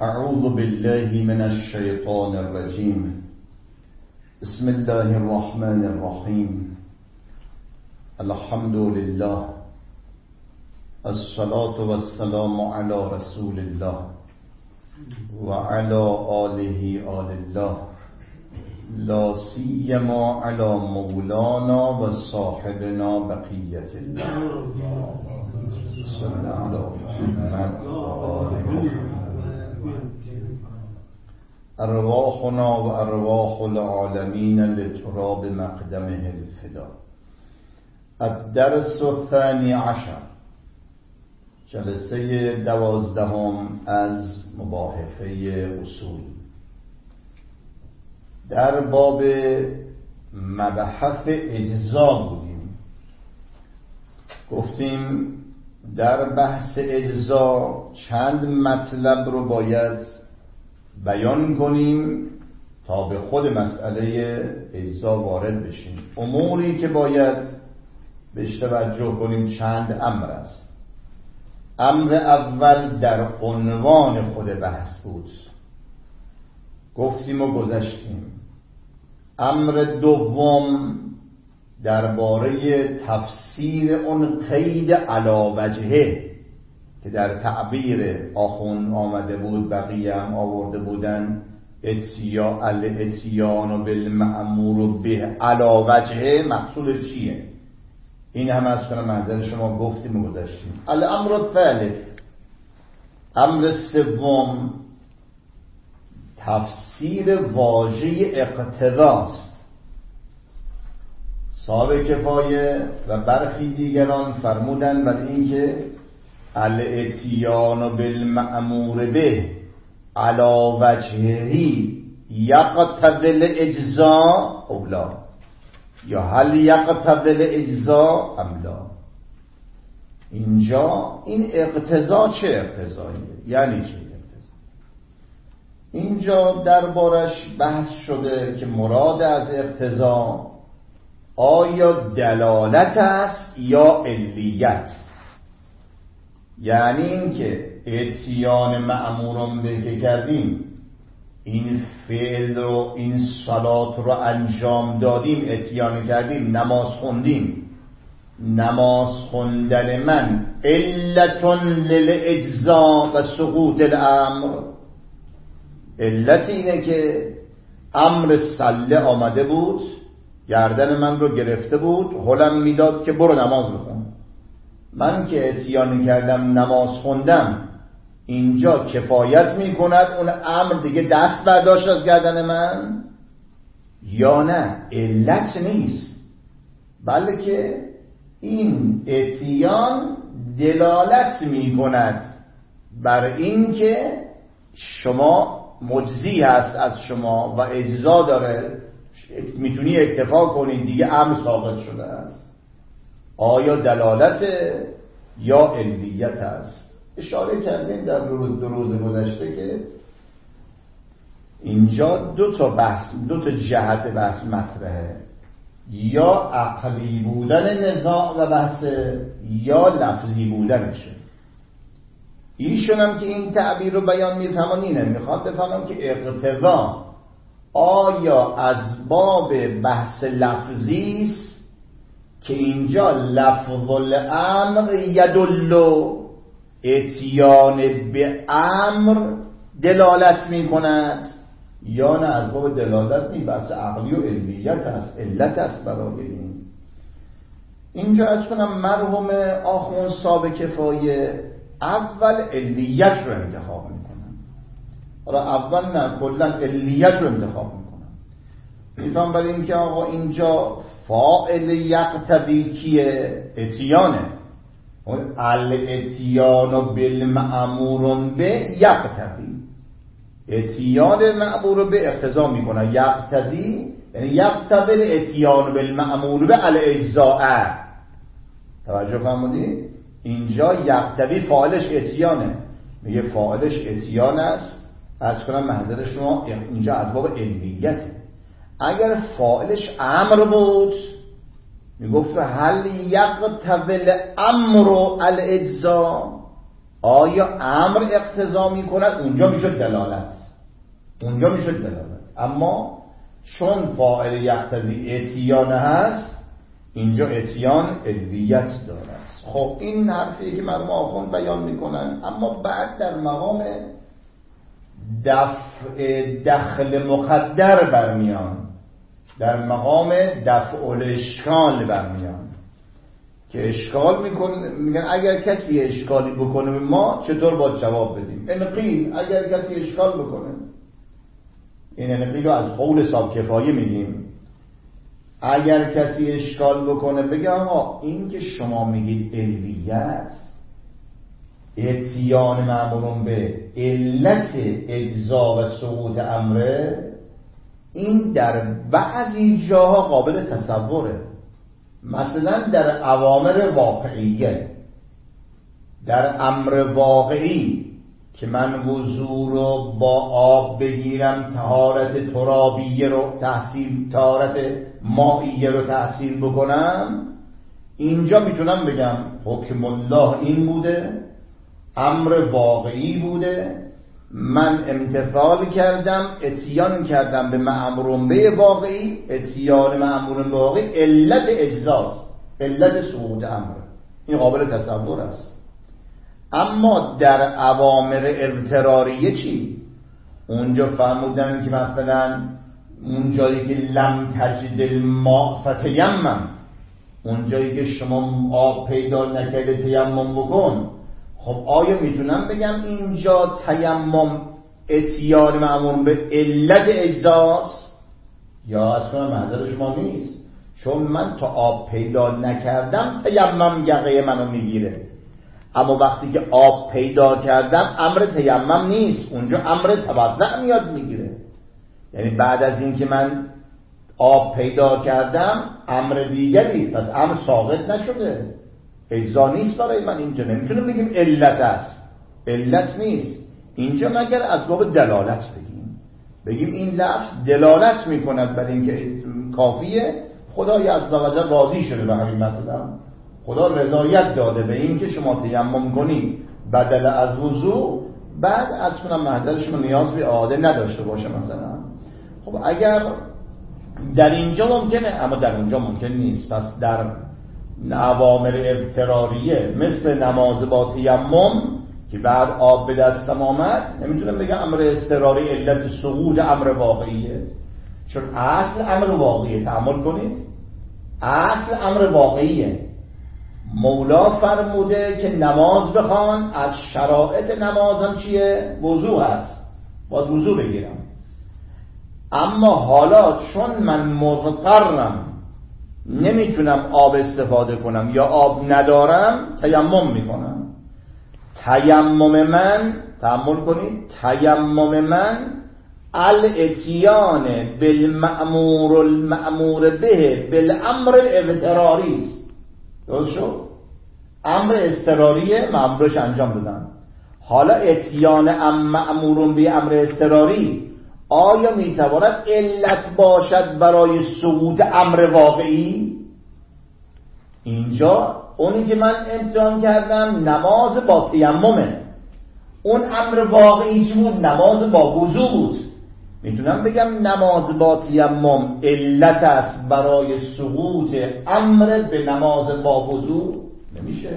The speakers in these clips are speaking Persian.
اعوذ بالله من الشیطان الرجیم. بسم الله الرحمن الرحیم. الحمد لله، الصلاة والسلام على رسول الله و على آله آل الله، لا سیما علی مولانا و صاحبنا بقیت الله. صلی علی محمد و آل محمد. ارواحنا و ارواح العالمین لتراب مقدمه الفدا. الدرس الثانی عشر، جلسه 12 از مباحثه اصول. در باب مبحث اجزا بودیم. گفتیم در بحث اجزا چند مطلب رو باید بیان کنیم تا به خود مسئله اجزا وارد بشیم. اموری که باید بهش توجه کنیم چند امر است. امر اول در عنوان خود بحث بود، گفتیم و گذشتیم. امر دوم درباره تفسیر اون قید علی وجهه که در تعبیر آخوند آمده بود، بقیه هم آورده بودن، الاتیان بالمأمور به علی وجهه مقصود چیه؟ این هم از کنم منظر شما گفتیم و گذاشتیم. الامر الثالث، امر سوم تفسیر واژه اقتضاست. صاحب کفایه و برخی دیگران فرمودن بر این که الاتیان بالمأمور به علی وجهه یقتضی الاجزاء او لا، یا هل یقتضی الاجزاء ام لا. اینجا این اقتضا چه اقتضاییه؟ یعنی چه اقتضا؟ اینجا دربارش بحث شده که مراد از اقتضا آیا دلالت است یا علیت. یعنی این که اتیان مأمورون به که کردیم، این فعل رو، این صلات رو انجام دادیم، اتیان کردیم، نماز خوندیم، نماز خوندن من علتون للاجزا و سقوط الامر. علت اینه که امر صله آمده بود، گردن من رو گرفته بود، حلم میداد که برو نماز بخون. من که اتیان کردم، نماز خوندم، اینجا کفایت میکند اون امر دیگه دست برداشت از گردن من یا نه؟ علت نیست، بلکه این اتیان دلالت میکند بر این که شما مجزی هست از شما و اجزا داره، میتونی اکتفا کنید دیگه، امر ثابت شده است. آیا دلالت یا علیت است؟ اشاره کردیم در دو روز گذشته که اینجا دو تا جهت بحث مطرحه، یا عقلی بودن نزاع و بحث یا لفظی بودنشه. ایشون هم که این تعبیر رو بیان میفهمن، اینه میخواد بفهمم که اقتضا آیا از باب بحث لفظی است که اینجا لفظ الامر یدل اتیان به امر دلالت می کند، یا نه از باب دلالت نیست، بحث عقلی و علمیت است، علت است برای این. اینجا از کنم مرحوم آخوند صاحب کفایه اول علیت رو انتخاب می کنن. حالا اول نه، کلا علیت رو انتخاب می کنن. میفهم برای این که آقا اینجا فاعل یقتضی کیه؟ اتیانه. الاتیان بالمأمور به یقتضی، اتیان مأمور به اقتضا میکنه. یقتضی یعنی یقتضی الاتیان بالمأمور به الاجزاء. توجه فرمودید؟ اینجا یقتضی فاعلش اتیانه، میگه فاعلش اتیان است. از کنم محضر شما اینجا از باب علیته. اگر فاعلش امر بود میگفت هل یقتضی الامر الاجزاء، آیا امر اقتضا میکند؟ اونجا میشد دلالت، اما چون فاعل یقتضی اتیان هست، اینجا اتیان علیت دارد. خب این حرفی که مرحوم آخوند بیان میکنن، اما بعد در مقام دخل مقدر برمیان، در مقام دفع الاشکال برمیان که اشکال میگن اگر کسی اشکالی بکنه به ما چطور باید جواب بدیم؟ انقیل اگر کسی اشکال بکنه، این انقیل رو از قول صاحب کفایه میگیم، اگر کسی اشکال بکنه بگه آقا این که شما میگید علویت اتیان معمولون به علت اجزا و سقوط امره، این در بعضی جاها قابل تصوره. مثلا در اوامر واقعیه، در امر واقعی که من وضو رو با آب بگیرم، طهارت ترابیه رو تحصیل، طهارت مائیه رو تحصیل بکنم، اینجا میتونم بگم حکم الله این بوده، امر واقعی بوده، من امتثال کردم، اتیان کردم به مأمورون به واقعی، اتیان مأمورون به واقعی علت اجزاست، علت سقوط امر، این قابل تصور است. اما در اوامر اضطراریه چی؟ اونجا فرمودن که مثلا اون جایی که لم تجد الماء فتیمم، اون جایی که شما آب پیدا نکرده تیمم بکن. خب آیا میتونم بگم اینجا تیمم اتیان معمول به علت اجزاست؟ یا اصلا محضر شما نیست، چون من تا آب پیدا نکردم تیمم یقه منو میگیره، اما وقتی که آب پیدا کردم امر تیمم نیست، اونجا امر توضع میاد میگیره. یعنی بعد از این که من آب پیدا کردم امر دیگری است، پس امر ساقط نشده، اجزا نیست برای من. اینجا نمیتونم بگیم علت است، علت نیست اینجا، مگر از باب دلالت بگیم این لفظ دلالت میکند بر اینکه کافیه خدای عزوجل راضی شده به همین مطلب، خدا رضایت داده به این که شما تیمم کنی بدل از وضو، بعد از کنم محضر شما نیاز به اعاده نداشته باشه مثلا. خب اگر در اینجا ممکنه، اما در اونجا ممکن نیست، پس در اوامر اضطراریه مثل نماز با تیمم که بعد آب به دستم آمد، نمیتونم بگم امر اضطراری علت سقوط امر واقعیه، چون اصل امر واقعیه. تأمل کنید، اصل امر واقعیه. مولا فرموده که نماز بخوان، از شرایط نمازم چیه؟ وضو هست، باید وضو بگیرم. اما حالا چون من مضطرم نمیتونم آب استفاده کنم یا آب ندارم، تیمم میکنم. تیمم من، تأمل کنید، تیمم من الاتیان بالمأمور المأمور به بالامر اضطراری است. درست شد؟ امر اضطراریه، مأمورش انجام دادن. حالا اتیان مأمورون به امر اضطراری آیا میتواند علت باشد برای سقوط امر واقعی؟ اینجا اونی که من امتحان کردم نماز با تیممه، اون امر واقعی چی بود؟ نماز با وضو بود. میتونم بگم نماز با تیمم علت است برای سقوط امر به نماز با وضو؟ نمیشه.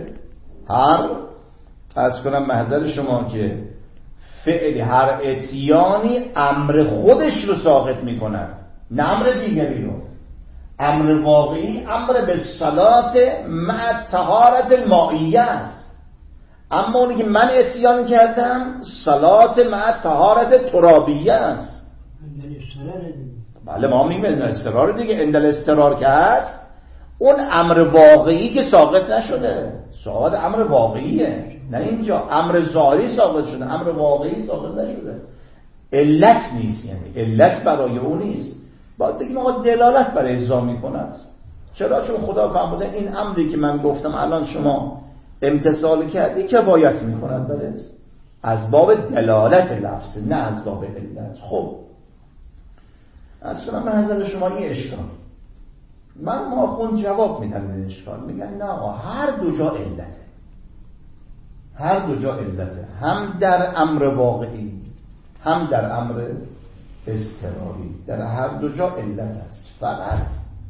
از کنم محضر شما که فعل هر اتیانی امر خودش رو ساقط میکند، نه امر دیگری رو. امر واقعی امر به صلات مع طهارت المائیه است، اما اونی که من اتیان کردم صلات مع طهارت ترابیه است. بله ما میگیم اندل استرار دیگه، اندل استرار که هست اون امر واقعی که ساقط نشده، ساقط امر واقعیه، نه اینجا امر ظاهری ساقط شده، امر واقعی ساقط نشده. علت نیست، یعنی علت برای اون نیست. باید بگیم آقا دلالت برای اجزا میکند. چرا؟ چون خدا فرموده این امری که من گفتم الان شما امتثال کردی کفایت میکند برات، از باب دلالت لفظ، نه از باب علت. خب اصلا من نظر شما این اشکال، من ما خون جواب میدم این اشکال، میگن نه آقا هر دو جا علته، هر دو جا علته، هم در امر واقعی هم در امر اضطراری، در هر دو جا علت است. فقط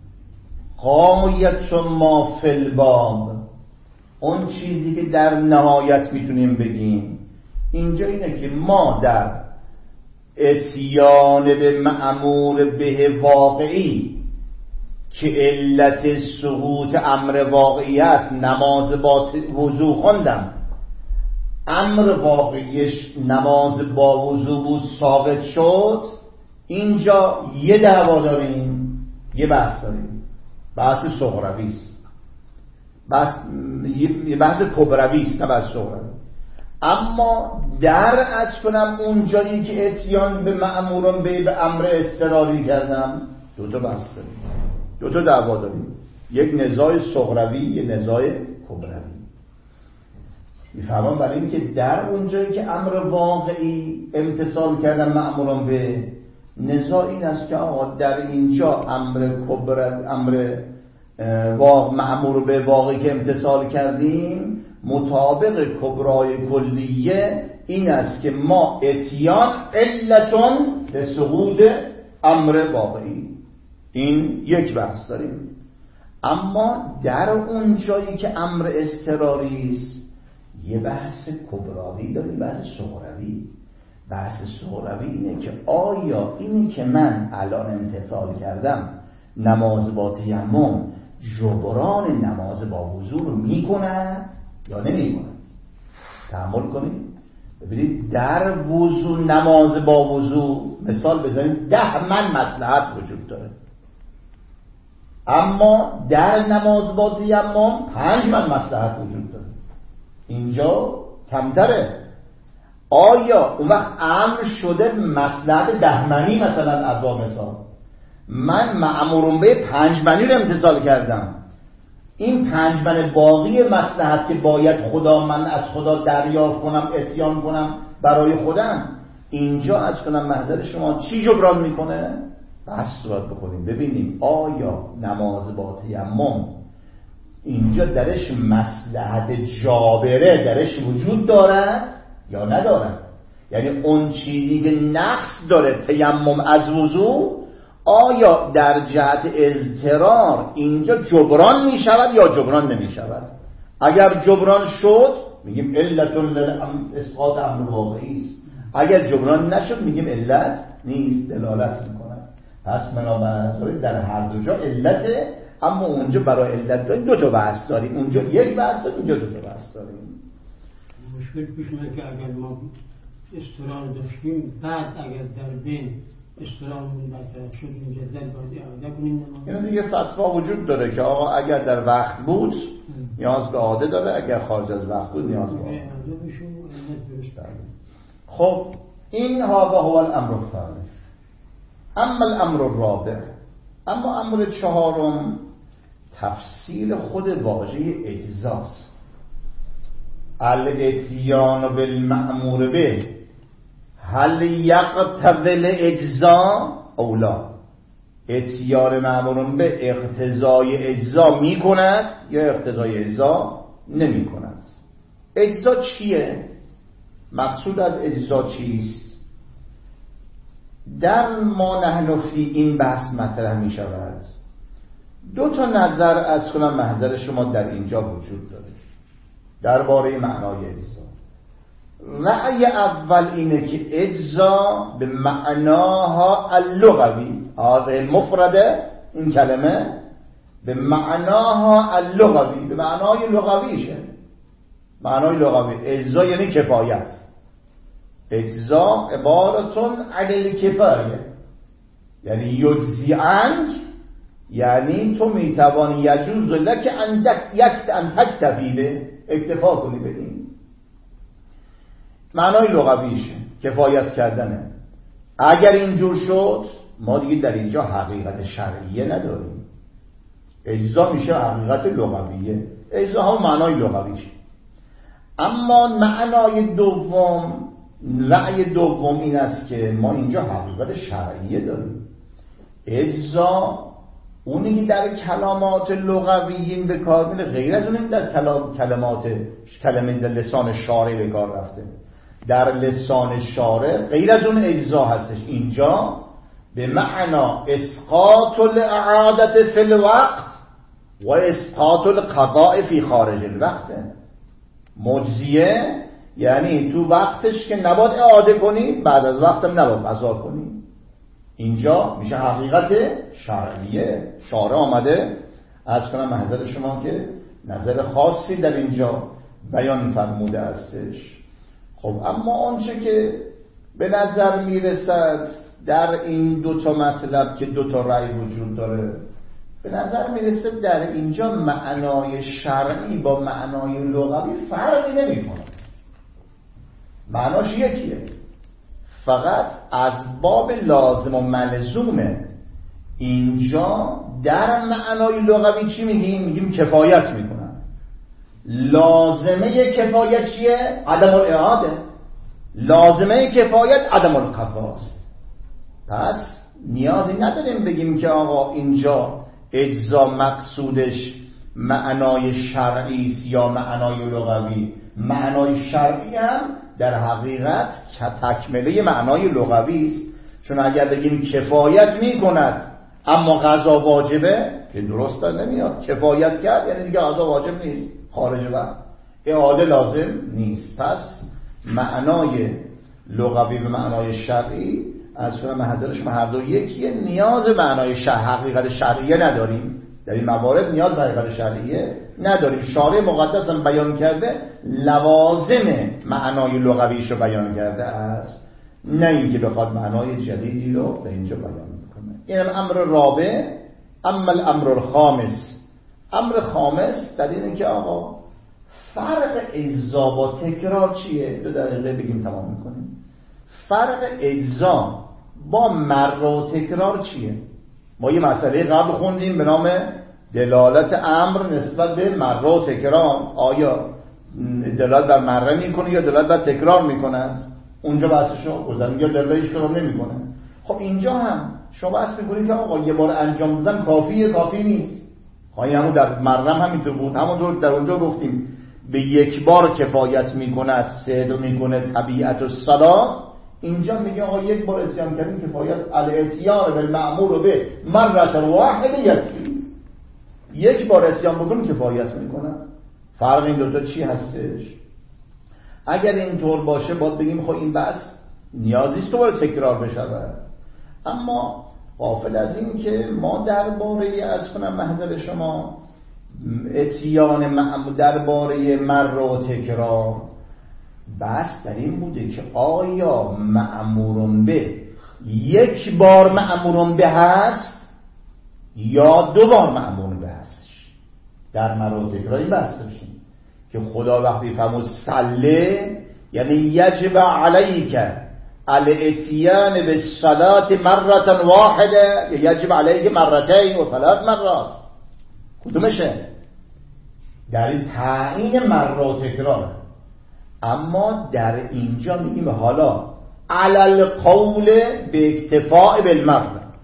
غایت ما فی الباب، اون چیزی که در نهایت میتونیم بگیم اینجا اینه که ما در اتیان به مأمور به واقعی که علت سقوط امر واقعی است، نماز با وضو خوندم، امر واقعیش نماز با وضو بود، ثابت شد، اینجا یه دعوا داریم، یه بحث داریم، بحث صغروی است، یه بحث کبروی است، نه بحث صغروی. اما در از کنم اون جایی که اتیان به مأموران به امر اضطراری کردم، دو تا بحث داریم، دو تا دعوا داریم، یک نزاع صغروی، یک نزاع کبروی. میفهمم برای این که در اون جایی که امر واقعی امتثال کردن مأموران به، نزاع این است که آقا در اینجا امر مأمور به واقعی که امتثال کردیم مطابق کبرای کلیه این است که ما اتیان علتون به سقوط امر واقعی، این یک بحث داریم. اما در اون جایی که امر اضطراری است یه بحث کبراوی داریم، بحث صغروی. بحث صغروی اینه که آیا اینی که من الان امتثال کردم نماز با تیمم جبران نماز با وضو رو میکند یا نمیکند. تأمل کنید ببینید در وضو، نماز با وضو مثال بزنید 10 من مصلحت وجود داره، اما در نماز با تیمم 5 من مصلحت وجود داره، اینجا کمتره. آیا اون وقت امر شده مصلحت 10 منی مثلا از با مثال، من مأمورم به 5 منی رو امتثال کردم، این 5 من باقی مصلحت که باید من از خدا دریافت کنم، اتیان کنم برای خودم، اینجا از کنم محضر شما چی جبران میکنه؟ بحث باید بکنیم ببینیم آیا نماز با تیمم اینجا درش مصلحت جابره درش وجود دارد یا ندارد. یعنی اون چیزی که نقص داره تیمم از وضو، آیا در جهت اضطرار اینجا جبران می شود یا جبران نمی شود؟ اگر جبران شد میگیم علت اسقاط امر واقعی است، اگر جبران نشد میگیم علت نیست، دلالت میکنه. پس بنابراین در هر دو جا علته، اما اونجا برای علت داریم 2 تا بحث داریم، اونجا یک بحث داریم، اینجا 2 تا بحث داریم. مشکل پیش میاد که اگر ما استرار داشتیم بعد اگر در بین استرارمون برطرف شد مجدد باید اعاده کنیم نماز. یعنی دیگه فتوا وجود داره که آقا اگر در وقت بود نیاز به اعاده داره، اگر خارج از وقت بود نیاز به اعاده. خب این هذا هو الامر الثالث. اما الامر الرابع، اما امر 4 تفسیر خود واژه اجزاست. الاتیان بالمأمور به هل یقتضی الاجزا او لا؟ اتیان مأمورون به اقتضای اجزا می کند یا اقتضای اجزا نمی کند؟ اجزا چیه؟ مقصود از اجزا چیست؟ در ما نحن فی این بحث مطرح می شود. 2 تا نظر از کنم محضر شما در اینجا وجود داره درباره معنای اجزا. رأی اول اینه که اجزا به معناها اللغوی، هذه مفرده، این کلمه به معناها اللغوی، به معنای لغویشه. معنای لغوی اجزا یعنی کفایت. اجزا عبارتون عن الکفایه، یعنی یجزی عنک، یعنی تو میتوانی یجوز لک ان تکتفی به، اکتفا کنی به این. معنای لغویشه کفایت کردنه. اگر اینجور شد ما دیگه در اینجا حقیقت شرعیه نداریم، اجزا میشه حقیقت لغویه، اجزا هم معنای لغویشه. اما معنای دوم، رأی دوم این است که ما اینجا حقیقت شرعیه داریم. اجزا اونی که در کلمات لغویین به کار میره غیر از اونی در کلمه در لسان شارع به کار رفته. در لسان شارع غیر از اون اجزا هستش. اینجا به معنا اسقاط الاعادت فی الوقت و اسقاط القضاء فی خارج الوقت. مجزیه یعنی تو وقتش که نباید اعاده کنی، بعد از وقتم نباید قضا کنی. اینجا میشه حقیقت شرعیه. شارع آمده از کنم محضر شما که نظر خاصی در اینجا بیان فرموده استش. خب اما آنچه که به نظر میرسد در این دوتا مطلب که دوتا رأی وجود داره، به نظر میرسه در اینجا معنای شرعی با معنای لغوی فرقی نمیکنه، معناش یکیه، فقط از باب لازم و ملزومه. اینجا در معنای لغوی چی میگیم؟ میگیم کفایت میکنن. لازمه کفایت چیه؟ عدم الاعاده. لازمه کفایت عدم القضاست. پس نیازی نداریم بگیم که آقا اینجا اجزا مقصودش معنای شرعی است یا معنای لغوی. معنای شرعی هم در حقیقت تکمله معنای لغوی است. چون اگر بگیم کفایت میکند اما قضا واجبه که درست نمیاد. کفایت کرد یعنی دیگه قضا واجب نیست، خارج وقت، اعاده لازم نیست. پس معنای لغوی و معنای شرعی از کنم محضرش هر دو یکیه. نیاز به معنای حقیقت شرعیه نداریم. در این موارد نیاز به حقیقت شرعیه نداریم. شارع مقدس هم بیان کرده لوازم معنای لغویش رو بیان کرده است، نه اینکه بخواد معنای جدیدی رو به اینجا بیان میکنه. این امر رابع. اما الامر الخامس، امر خامس در اینه که آقا فرق اجزا با تکرار چیه؟ 2 دقیقه بگیم تمام میکنیم. فرق اجزا با مر و تکرار چیه؟ ما یه مسئله قبل خوندیم به نام دلالت امر نسبت به مر و تکرار. آیا دلالت بر مره میکنه یا دلالت بر تکرار میکند؟ اونجا بحثشو گذاریم یا دلالتش کدام نمیکنه. خب اینجا هم شما بحث میکنید که آقا یه بار انجام دادن کافیه، کافی نیست. همون در مرم همینطور بود. همونطور در اونجا گفتیم به یک بار کفایت میکند، صدق میکنه طبیعت الصلات. اینجا میگه آقا یک بار اتیان کردیم کفایت، الاتیان بالمأمور به مرة واحده یکفی. یک بار اتیان بکنیم کفایت میکنه. فرق این دوتا چی هستش؟ اگر اینطور باشه باید بگیم خب این بحث نیازیست دوباره تکرار بشود. اما غافل از این که ما درباره از کنم محضر شما اتیان درباره مر و تکرار بحث در این بوده که آیا مأمورون به یک بار مأمورون به هست یا 2 بار مأمورون به هستش. در مر و تکرار این بحث داشتیم که خدا وقتی فرمود صله یعنی یجب علیک الاتیان بالصلاة مرة واحده یا یجب علیک مرتين و 3 مرات. کدومشه؟ در این تعیین مر و تکرار. اما در اینجا میگیم حالا علی القول به اکتفاء بالمر،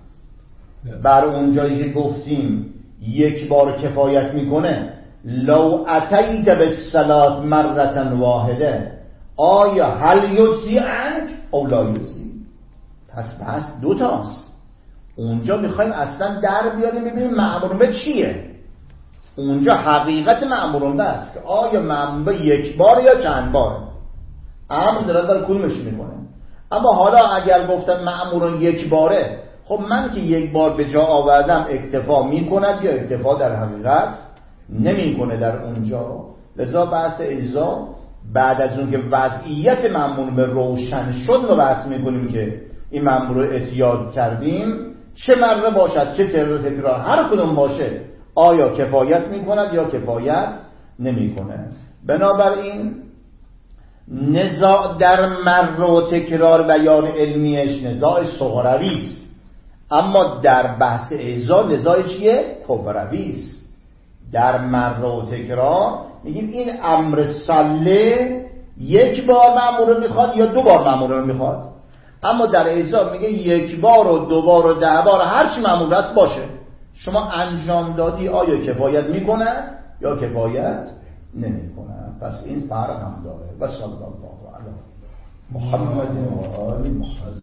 بر اونجایی که گفتیم یک بار کفایت میکنه لو اتیت بالصلاة مرة واحده آیا هل یجزی عنک او لا یجزی؟ پس 2 تاست. اونجا میخوایم اصلا در بیاریم ببینیم مأمور به چیه. اونجا حقیقت مأمورون به است که آیا مأمور به یک بار یا چند بار. امر دارد در کدومش میکنه. اما حالا اگر گفتن مأمورون یک باره، خب من که یک بار به جا آوردم اکتفا میکند یا اکتفا در حقیقت نمیکنه در اونجا. لذا بحث اجزا بعد از اون که وضعیت مأمور به روشن شد ما بحث میکنیم که این مأمور رو اتیاد کردیم چه مره باشد چه تکرار هر کدوم باشه آیا کفایت میکند یا کفایت نمیکنه. بنابراین نزاع در مر و تکرار بیان علمیش نزاع صغروی است، اما در بحث اجزا نزاع چیه؟ کبروی است. در مر و تکرار میگیم این امر صله یک بار مأمور رو میخواد یا 2 بار مأمور رو میخواد. اما در اجزا میگه یک بار و 2 بار و 10 بار هر چی مأمور است باشه. شما انجام دادی آیا کفایت میکند یا کفایت نمیکند. پس این فرق هم داره. و صلی الله علی محمد و آل محمد.